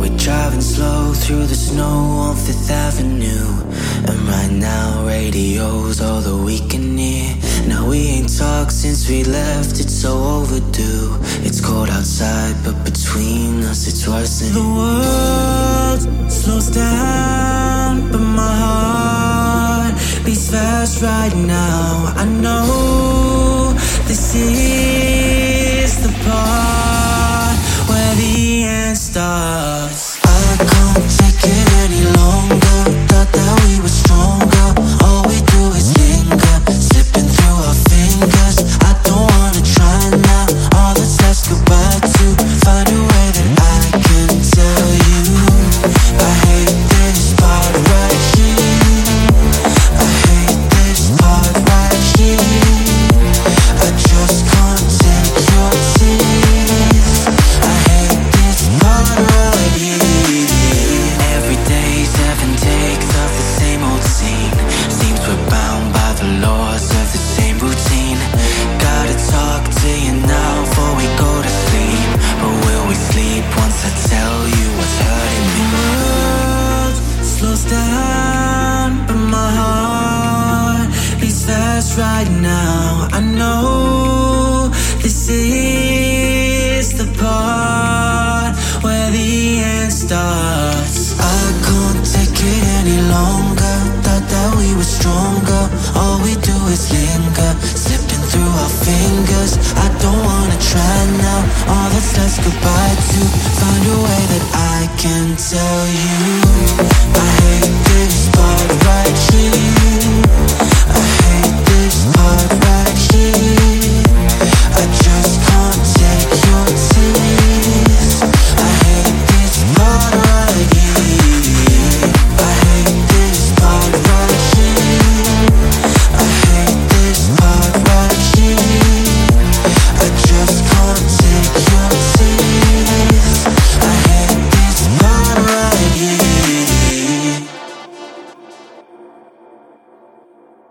Driving slow through the snow on Fifth Avenue. And right now radio's all that we can hear. Now we ain't talked since we left, it's so overdue. It's cold outside, but between us it's worse than the world slows down, but my heart beats fast right now. I know this is the part where the end starts. I can't take it any longer. Thought that we were stronger. All we do is linger, slipping through our fingers. I don't wanna try now. All that's left's goodbye to find a way that I can tell you I hate this part right here. I hate this part right here. I just can't take your tears. I hate this part right here. Every day, 7 takes of the same old scene. Seems we're bound by the laws of the same routine. Gotta talk to you now before we go to sleep. But will we sleep once I tell you what's hurting me? The world slows down, but my heart beats fast right now. I know this is the part where the end starts. I can't take it any longer. Thought that we were stronger. All we do is linger, slipping through our fingers. I don't wanna try now. All that's left's goodbye to find a way that I can tell you I